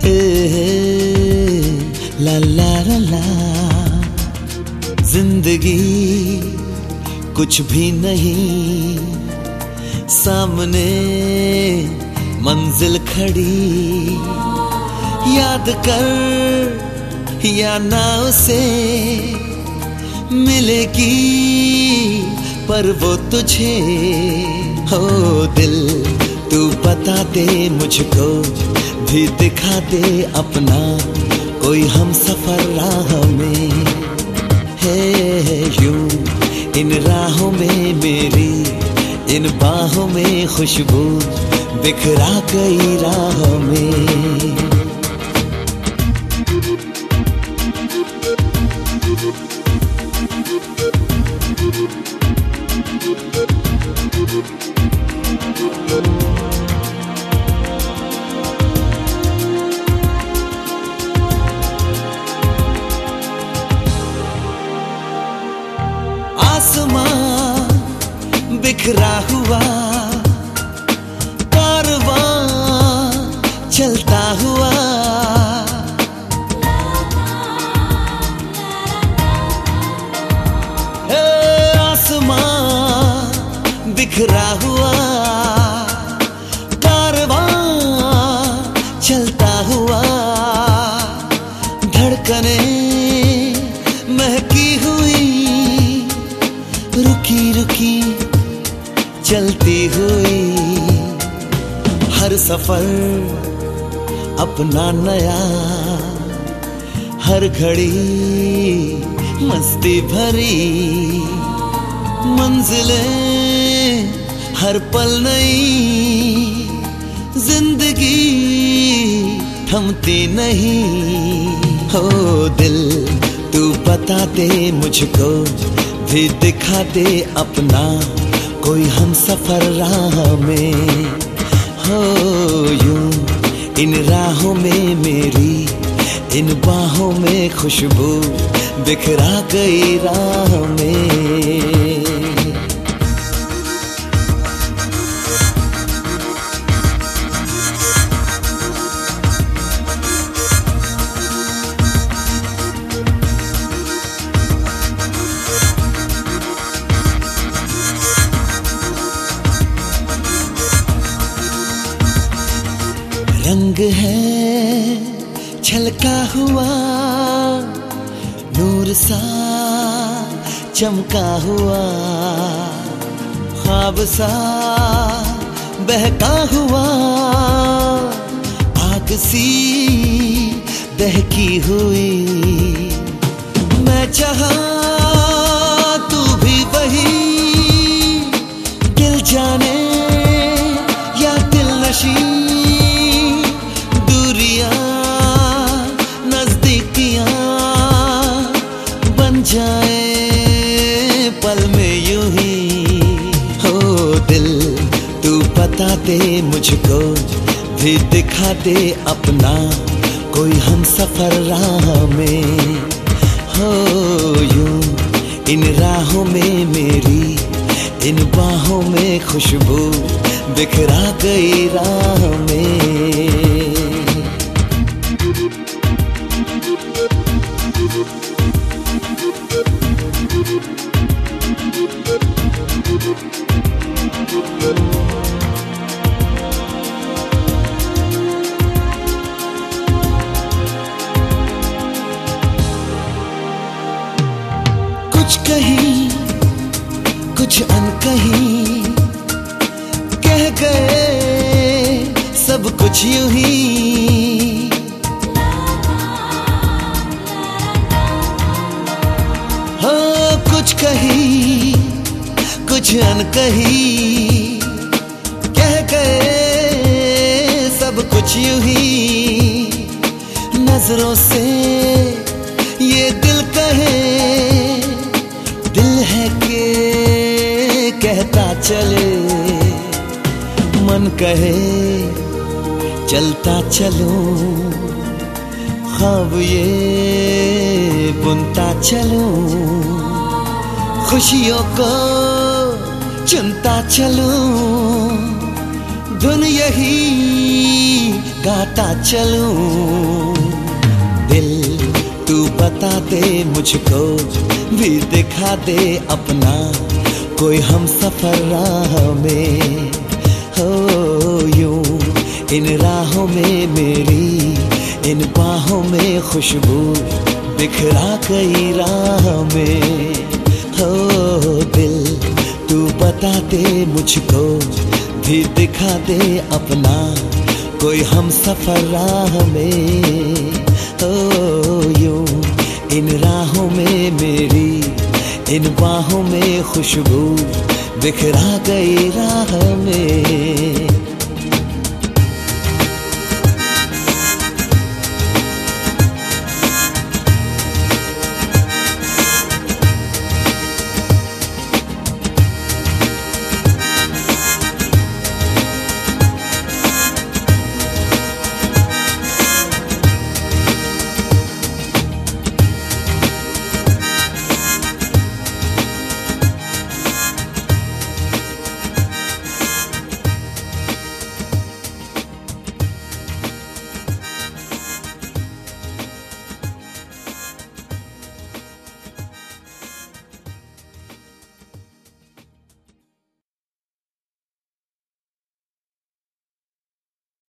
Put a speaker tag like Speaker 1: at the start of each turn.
Speaker 1: ला ला ला ला। जिंदगी कुछ भी नहीं, सामने मंजिल खड़ी। याद कर या ना उसे मिलेगी, पर वो तुझे हो। दिल तू बता दे मुझको, भी दिखा दे अपना कोई हम सफर राह में है। यूं इन राहों में मेरी, इन बाहों में खुशबू बिखरा गई राह में। आसमां बिखरा हुआ, कारवां चलता हुआ। आसमां बिखरा हुआ, कारवां चलता हुआ। धड़कने महकी हुई, रुकी रुकी चलती हुई। हर सफर अपना नया, हर घड़ी मस्ती भरी। मंजिलें हर पल नई, जिंदगी थमती नहीं। हो दिल तू बता दे मुझको, भी दिखा दे अपना कोई हम सफर राह में हो। यूं इन राहों में मेरी, इन बाहों में खुशबू बिखरा गई राह में। रंग है छलका हुआ, नूर सा चमका हुआ। ख्वाब सा बहका हुआ, आग सी दहकी हुई। मैं चाहा तू भी वही, दिल जाने या दिल नशी। जाए पल में यूं ही हो। दिल तू बता दे मुझको, भी दिखा दे अपना कोई हम सफर राह में हो। यूं इन राहों में मेरी, इन बाहों में खुशबू बिखरा गई राह में। कुछ कहीं कुछ अनकहीं, कह गए सब कुछ यूं ही। हाँ कुछ कहीं कुछ अनकहीं, कह गए सब कुछ यूं ही। नजरों से ये दिल कहे, दिल है कि कहता चले। मन कहे चलता चलूं, ख्वाब ये बुनता चलूं। खुशियों को चुनता चलूं, धुन यही गाता चलूं। दिल तू बता दे मुझको, भी दिखा दे अपना कोई हम सफर राह में। हो यूं इन राहों में मेरी, इन बाहों में खुशबू बिखरा कई राह में। हो दिल तू बता दे मुझको, भी दिखा दे अपना कोई हम सफर राह में। हो यूं इन राहों में मेरी, इन बाहों में खुशबू बिखरा गई राह में।